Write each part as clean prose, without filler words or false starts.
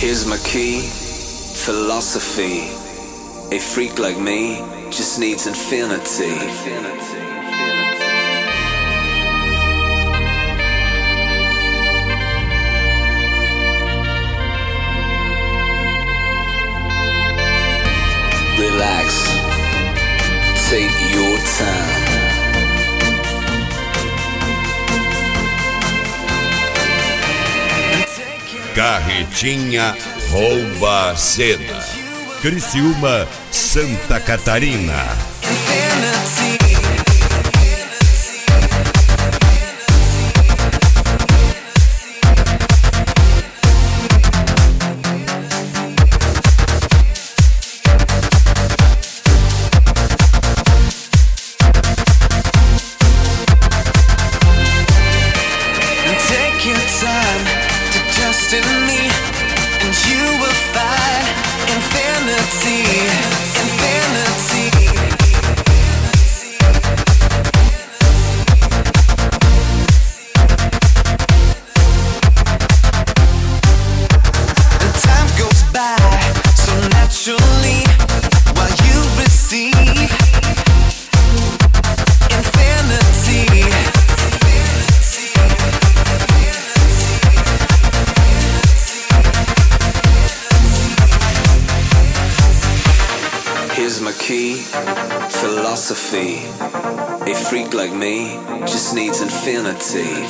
Here's my key, philosophy. A freak like me just needs infinity. Relax, take your time. Carretinha rouba a cena. Criciúma, Santa Catarina. Here's my key, philosophy. A freak like me just needs infinity.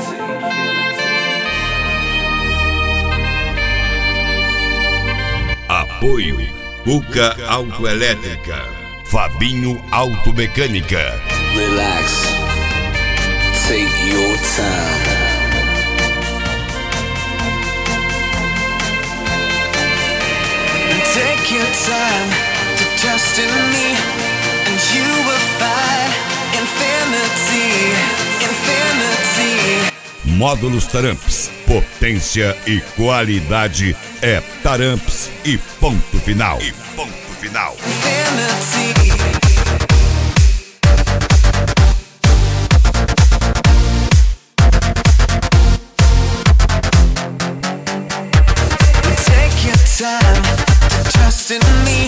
Apoio Cuca Autoelétrica, Fabinho Automecânica. Relax, take your time. Take your time to trust in me, and you will find infinity, infinity. Módulos Taramps, potência e qualidade é Taramps e ponto final. E ponto final. Infinity. Take your time to trust in me.